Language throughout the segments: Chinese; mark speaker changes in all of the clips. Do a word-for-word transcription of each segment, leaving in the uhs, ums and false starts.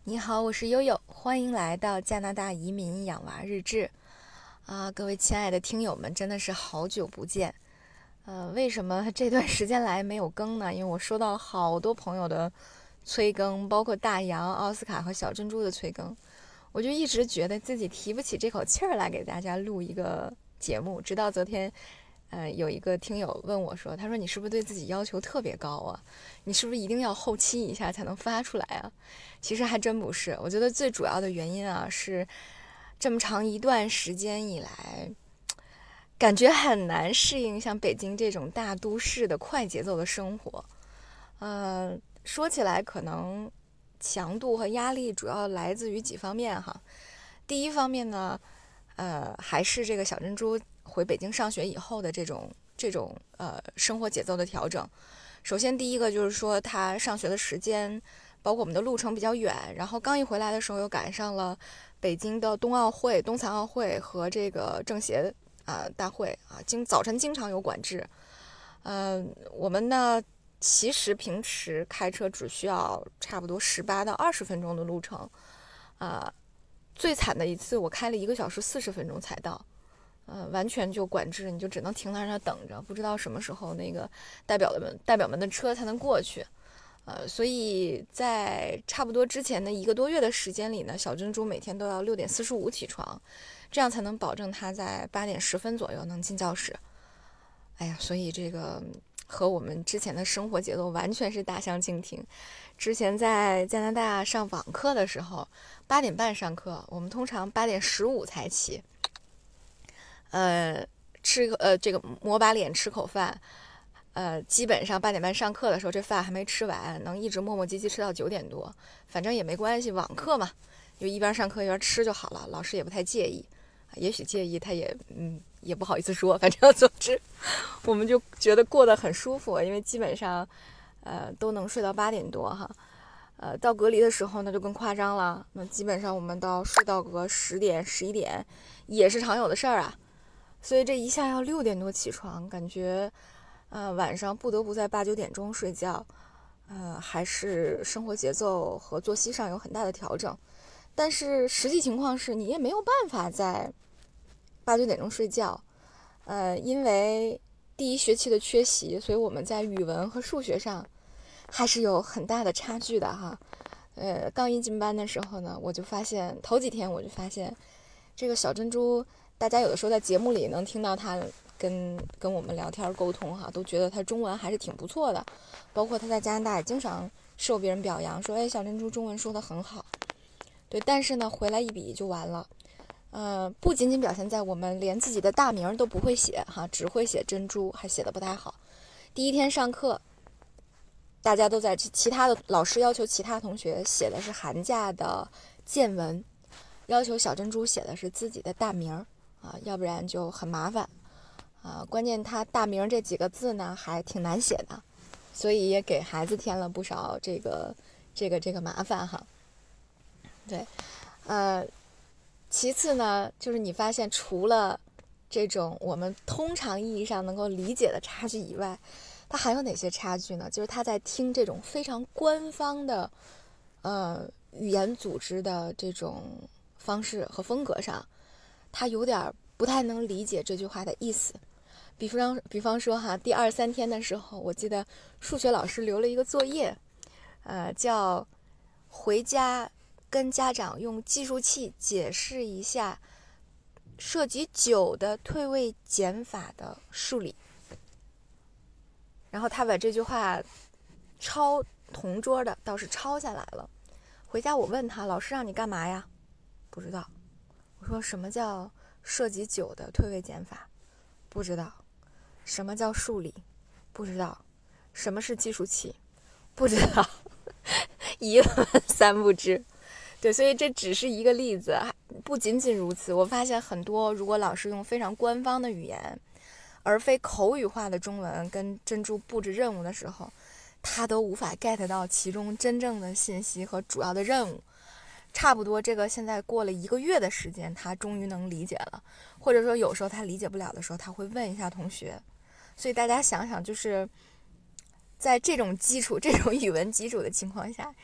Speaker 1: 你好，我是悠悠，欢迎来到加拿大移民养娃日志。啊，各位亲爱的听友们，真的是好久不见。呃，为什么这段时间来没有更呢？因为我收到了好多朋友的催更，包括大洋、奥斯卡和小珍珠的催更，我就一直觉得自己提不起这口气儿来给大家录一个节目。直到昨天，呃，有一个听友问我说：“他说你是不是对自己要求特别高啊？你是不是一定要后期一下才能发出来啊？”其实还真不是，我觉得最主要的原因啊是，这么长一段时间以来，感觉很难适应像北京这种大都市的快节奏的生活。呃，说起来可能强度和压力主要来自于几方面哈。第一方面呢，呃，还是这个小珍珠回北京上学以后的这种这种呃生活节奏的调整。首先第一个就是说，他上学的时间，包括我们的路程比较远，然后刚一回来的时候又赶上了北京的冬奥会、冬残奥会和这个政协啊、呃、大会啊，经早晨经常有管制。嗯、呃，我们呢其实平时开车只需要差不多十八到二十分钟的路程，啊、呃，最惨的一次我开了一个小时四十分钟才到。呃，完全就管制，你就只能停在那儿等着，不知道什么时候那个代表的们代表们的车才能过去。呃，所以在差不多之前的一个多月的时间里呢，小珍珠每天都要六点四十五起床，这样才能保证她在八点十分左右能进教室。哎呀，所以这个和我们之前的生活节奏完全是大相径庭。之前在加拿大上网课的时候，八点半上课，我们通常八点十五才起。呃，吃呃这个抹把脸吃口饭，呃，基本上八点半上课的时候，这饭还没吃完，能一直磨磨唧唧吃到九点多，反正也没关系，网课嘛，就一边上课一边吃就好了，老师也不太介意，也许介意他也嗯也不好意思说，反正总之我们就觉得过得很舒服，因为基本上呃都能睡到八点多哈。呃，到隔离的时候呢，就更夸张了。那基本上我们到睡到个十点、十一点，也是常有的事儿啊。所以这一下要六点多起床，感觉，呃，晚上不得不在八九点钟睡觉，呃，还是生活节奏和作息上有很大的调整。但是实际情况是你也没有办法在八九点钟睡觉，呃，因为第一学期的缺席，所以我们在语文和数学上还是有很大的差距的哈。呃，刚一进班的时候呢，我就发现头几天我就发现这个小珍珠。大家有的时候在节目里能听到他跟跟我们聊天沟通哈，都觉得他中文还是挺不错的，包括他在加拿大也经常受别人表扬，说哎小珍珠中文说得很好。对，但是呢回来一比就完了，呃，不仅仅表现在我们连自己的大名都不会写哈，只会写珍珠，还写得不太好。第一天上课，大家都在其他的老师要求其他同学写的是寒假的见闻，要求小珍珠写的是自己的大名。啊，要不然就很麻烦啊。关键他大名这几个字呢，还挺难写的，所以也给孩子添了不少这个这个这个麻烦哈。对，呃，其次呢，就是你发现除了这种我们通常意义上能够理解的差距以外，它还有哪些差距呢？就是他在听这种非常官方的呃语言组织的这种方式和风格上。他有点不太能理解这句话的意思，比方比方说哈，第二三天的时候，我记得数学老师留了一个作业，呃，叫回家跟家长用计数器解释一下涉及九的退位减法的数理。然后他把这句话抄同桌的倒是抄下来了。回家我问他，老师让你干嘛呀？不知道。我说什么叫涉及九的退位减法？不知道。什么叫数理？不知道。什么是计数器？不知道。一问三不知。对，所以这只是一个例子，不仅仅如此。我发现很多，如果老师用非常官方的语言，而非口语化的中文跟珍珠布置任务的时候，他都无法 get 到其中真正的信息和主要的任务。差不多这个现在过了一个月的时间，他终于能理解了，或者说有时候他理解不了的时候，他会问一下同学。所以大家想想，就是在这种基础、这种语文基础的情况下，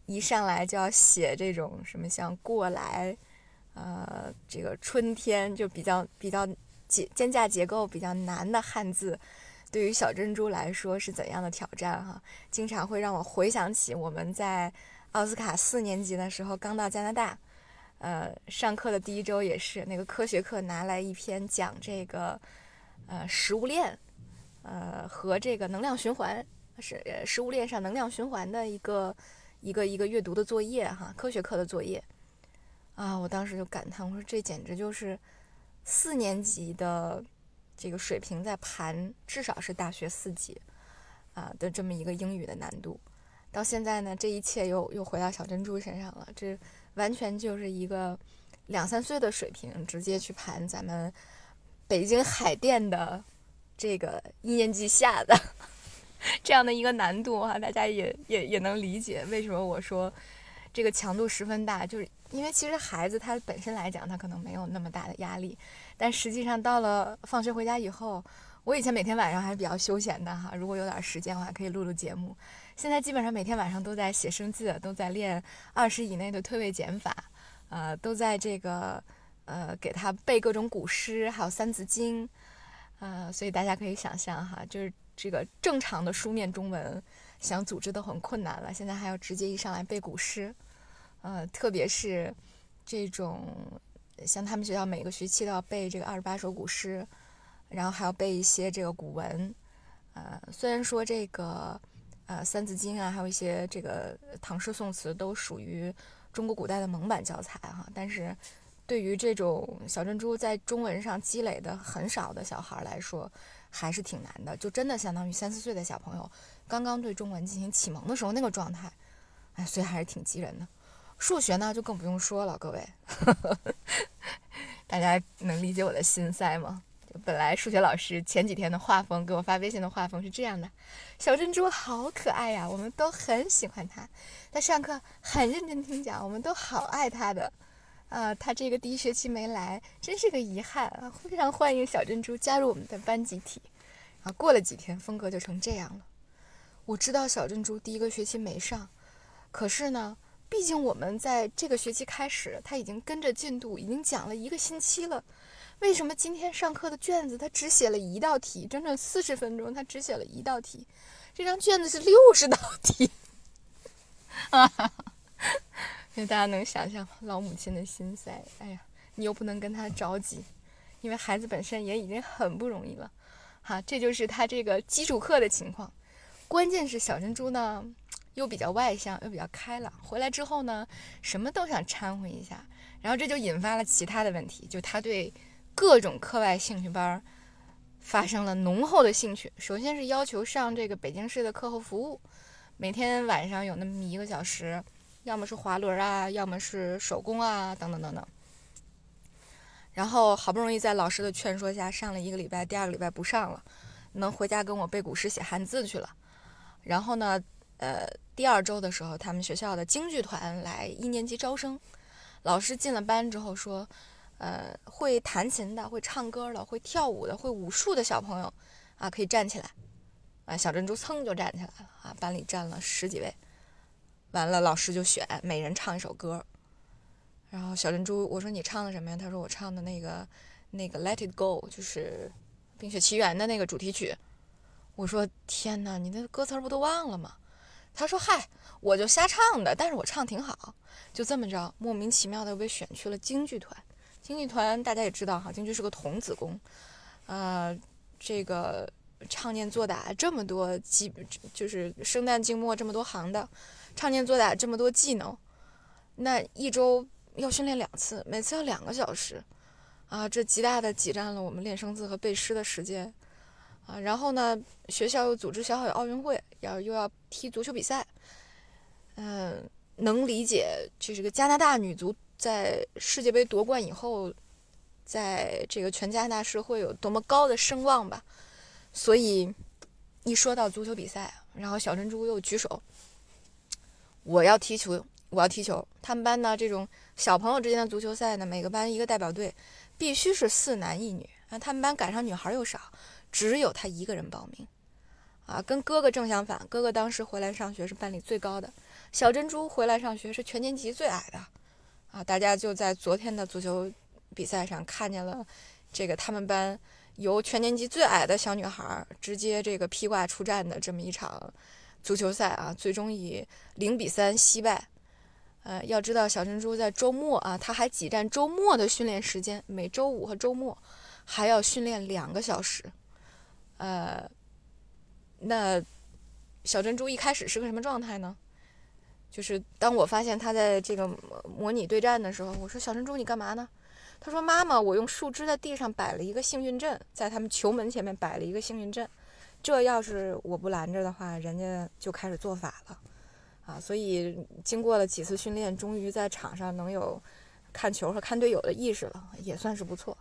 Speaker 1: 一上来就要写这种什么像过来，呃，这个春天就比较比较结间架结构比较难的汉字，对于小珍珠来说是怎样的挑战哈？经常会让我回想起我们在奥斯卡四年级的时候刚到加拿大，呃，上课的第一周也是那个科学课拿来一篇讲这个呃食物链，呃和这个能量循环是呃食物链上能量循环的一个。一个一个阅读的作业哈，科学课的作业啊，我当时就感叹，我说这简直就是四年级的这个水平在盘，至少是大学四级啊的这么一个英语的难度。到现在呢，这一切又又回到小珍珠身上了，这完全就是一个两三岁的水平，直接去盘咱们北京海淀的这个一年级下的。这样的一个难度啊，大家也也也能理解为什么我说这个强度十分大，就是因为其实孩子他本身来讲，他可能没有那么大的压力，但实际上到了放学回家以后，我以前每天晚上还是比较休闲的哈，如果有点时间的话可以录录节目，现在基本上每天晚上都在写生字，都在练二十以内的推位减法，呃，都在这个呃给他背各种古诗，还有三字经，呃，所以大家可以想象哈，就是这个正常的书面中文想组织都很困难了，现在还要直接一上来背古诗，呃，特别是这种像他们学校每个学期都要背这个二十八首古诗，然后还要背一些这个古文，呃，虽然说这个呃三字经啊，还有一些这个唐诗宋词都属于中国古代的蒙版教材哈，但是对于这种小珍珠在中文上积累的很少的小孩来说，还是挺难的，就真的相当于三四岁的小朋友刚刚对中文进行启蒙的时候那个状态，哎，所以还是挺激人的。数学呢就更不用说了，各位，大家能理解我的心塞吗？本来数学老师前几天的画风给我发微信的画风是这样的，小珍珠好可爱呀，我们都很喜欢她，她上课很认真听讲，我们都好爱她的。啊，他这个第一学期没来，真是个遗憾啊！非常欢迎小珍珠加入我们的班集体。啊，过了几天，风格就成这样了。我知道小珍珠第一个学期没上，可是呢，毕竟我们在这个学期开始，他已经跟着进度，已经讲了一个星期了。为什么今天上课的卷子他只写了一道题，整整四十分钟，他只写了一道题，这张卷子是六十道题。啊！因为大家能想象老母亲的心塞，哎呀，你又不能跟他着急，因为孩子本身也已经很不容易了，哈，这就是他这个基础课的情况。关键是小珍珠呢，又比较外向，又比较开朗，回来之后呢，什么都想掺和一下，然后这就引发了其他的问题，就他对各种课外兴趣班发生了浓厚的兴趣。首先是要求上这个北京市的课后服务，每天晚上有那么一个小时。要么是滑轮啊，要么是手工啊，等等等等。然后好不容易在老师的劝说下上了一个礼拜，第二个礼拜不上了，能回家跟我背古诗写汉字去了。然后呢，呃，第二周的时候，他们学校的京剧团来一年级招生，老师进了班之后说，呃，会弹琴的、会唱歌的、会跳舞的、会武术的小朋友啊，可以站起来。啊，小珍珠噌就站起来了啊，班里站了十几位。完了，老师就选每人唱一首歌，然后小珍珠，我说你唱的什么呀？他说我唱的那个那个 Let It Go， 就是《冰雪奇缘》的那个主题曲。我说天哪，你的歌词不都忘了吗？他说嗨，我就瞎唱的，但是我唱挺好。就这么着，莫名其妙的被选去了京剧团。京剧团大家也知道哈，京剧是个童子功，呃，这个唱念做打这么多基，就是生旦净末这么多行的。唱念做打这么多技能，那一周要训练两次，每次要两个小时，啊，这极大的挤占了我们练生字和背诗的时间，啊，然后呢，学校又组织小小奥运会，要又要踢足球比赛，嗯、呃，能理解这是个加拿大女足在世界杯夺冠以后，在这个全加拿大社会有多么高的声望吧，所以一说到足球比赛，然后小珍珠又举手。我要踢球，我要踢球。他们班呢，这种小朋友之间的足球赛呢，每个班一个代表队，必须是四男一女啊。他们班赶上女孩又少，只有他一个人报名，啊，跟哥哥正相反。哥哥当时回来上学是班里最高的， 小珍珠回来上学是全年级最矮的啊！大家就在昨天的足球比赛上看见了这个他们班由全年级最矮的小女孩直接这个披挂出战的这么一场足球赛啊，最终以零比三惜败。呃，要知道小珍珠在周末啊，她还挤占周末的训练时间，每周五和周末还要训练两个小时。呃，那小珍珠一开始是个什么状态呢？就是当我发现她在这个模拟对战的时候，我说小珍珠你干嘛呢？她说妈妈，我用树枝在地上摆了一个幸运阵，在他们球门前面摆了一个幸运阵，这要是我不拦着的话，人家就开始做法了。啊，所以经过了几次训练，终于在场上能有看球和看队友的意识了，也算是不错。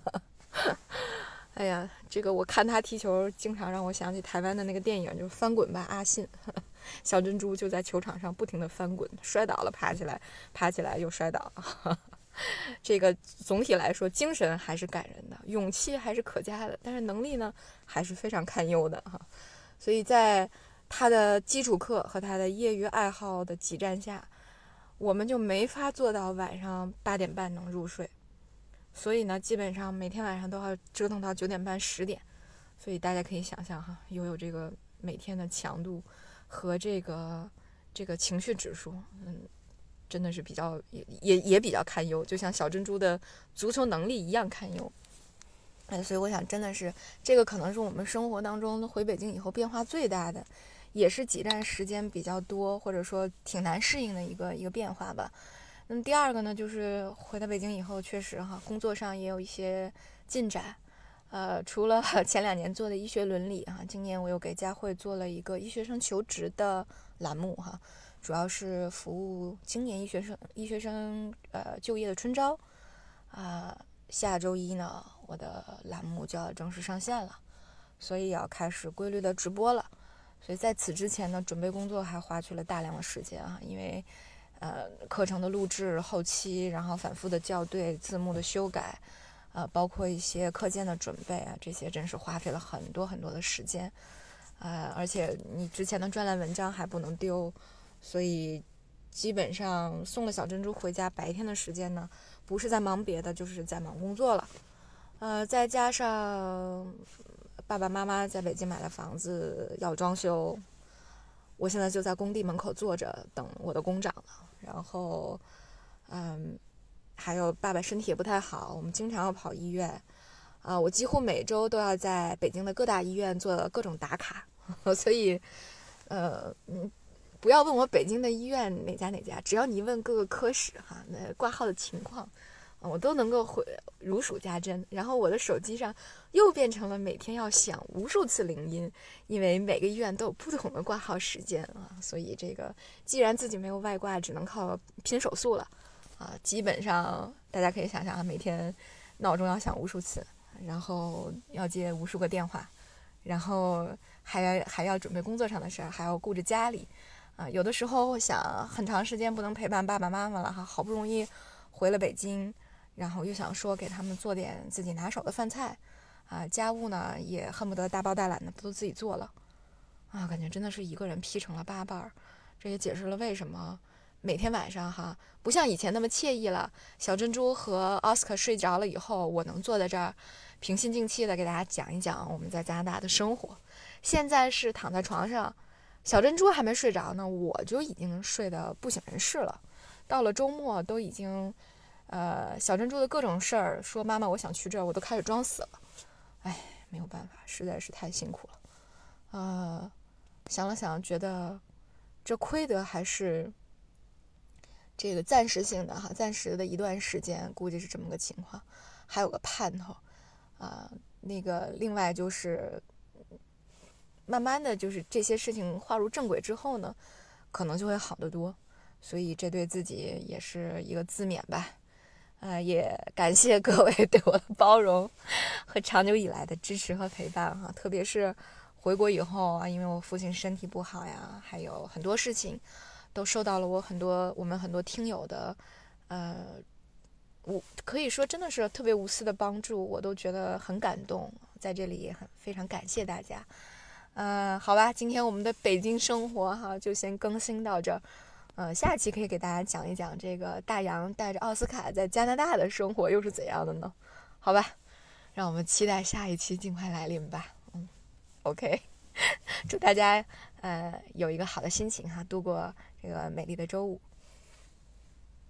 Speaker 1: 哎呀，这个我看他踢球，经常让我想起台湾的那个电影，就是《翻滚吧，阿信》。小珍珠就在球场上不停地翻滚，摔倒了爬起来，爬起来又摔倒。这个总体来说，精神还是感人的，勇气还是可嘉的，但是能力呢，还是非常堪忧的哈。所以在他的基础课和他的业余爱好的挤占下，我们就没法做到晚上八点半能入睡，所以呢，基本上每天晚上都要折腾到九点半十点。所以大家可以想象哈，拥有这个每天的强度和这个这个情绪指数，嗯，真的是比较也也也比较堪忧，就像小珍珠的足球能力一样堪忧。哎，所以我想，真的是这个可能是我们生活当中回北京以后变化最大的，也是挤占时间比较多，或者说挺难适应的一个一个变化吧。那么第二个呢，就是回到北京以后，确实哈，工作上也有一些进展。呃，除了前两年做的医学伦理哈，今年我又给佳慧做了一个医学生求职的栏目哈，主要是服务今年医学生医学生呃就业的春招啊、呃。下周一呢，我的栏目就要正式上线了，所以要开始规律的直播了。所以在此之前呢，准备工作还花去了大量的时间啊，因为呃课程的录制、后期，然后反复的校对、字幕的修改，呃，包括一些课件的准备啊，这些真是花费了很多很多的时间，呃，而且你之前的专栏文章还不能丢，所以基本上送了小珍珠回家，白天的时间呢，不是在忙别的，就是在忙工作了。呃，再加上爸爸妈妈在北京买了房子要装修，我现在就在工地门口坐着等我的工长了。然后，嗯，还有爸爸身体也不太好，我们经常要跑医院，啊、呃，我几乎每周都要在北京的各大医院做各种打卡，所以，呃，嗯。不要问我北京的医院哪家哪家，只要你问各个科室哈，那挂号的情况，我都能够回如数家珍。然后我的手机上又变成了每天要响无数次铃音，因为每个医院都有不同的挂号时间啊，所以这个既然自己没有外挂，只能靠拼手速了啊。基本上大家可以想象啊，每天闹钟要响无数次，然后要接无数个电话，然后还要还要准备工作上的事儿，还要顾着家里。啊，有的时候想很长时间不能陪伴爸爸妈妈了哈，好不容易回了北京，然后又想说给他们做点自己拿手的饭菜，啊，家务呢也恨不得大包大揽的都自己做了，啊，感觉真的是一个人劈成了八瓣儿。这也解释了为什么每天晚上哈不像以前那么惬意了。小珍珠和奥斯卡睡着了以后，我能坐在这儿平心静气的给大家讲一讲我们在加拿大的生活。现在是躺在床上。小珍珠还没睡着呢，我就已经睡得不省人事了。到了周末都已经，呃，小珍珠的各种事儿，说妈妈我想去这儿，我都开始装死了。哎，没有办法，实在是太辛苦了。呃，想了想，觉得这亏得还是这个暂时性的哈，暂时的一段时间，估计是这么个情况，还有个盼头啊、呃。那个另外就是。慢慢的就是这些事情划入正轨之后呢，可能就会好得多，所以这对自己也是一个自勉吧，呃，也感谢各位对我的包容和长久以来的支持和陪伴哈，特别是回国以后啊，因为我父亲身体不好呀，还有很多事情都受到了我很多我们很多听友的，呃，我可以说真的是特别无私的帮助，我都觉得很感动，在这里也很非常感谢大家。呃，好吧，今天我们的北京生活哈就先更新到这儿。 呃，下期可以给大家讲一讲这个大洋带着奥斯卡在加拿大的生活又是怎样的呢？好吧，让我们期待下一期尽快来临吧。嗯，OK，祝大家呃有一个好的心情哈，度过这个美丽的周五。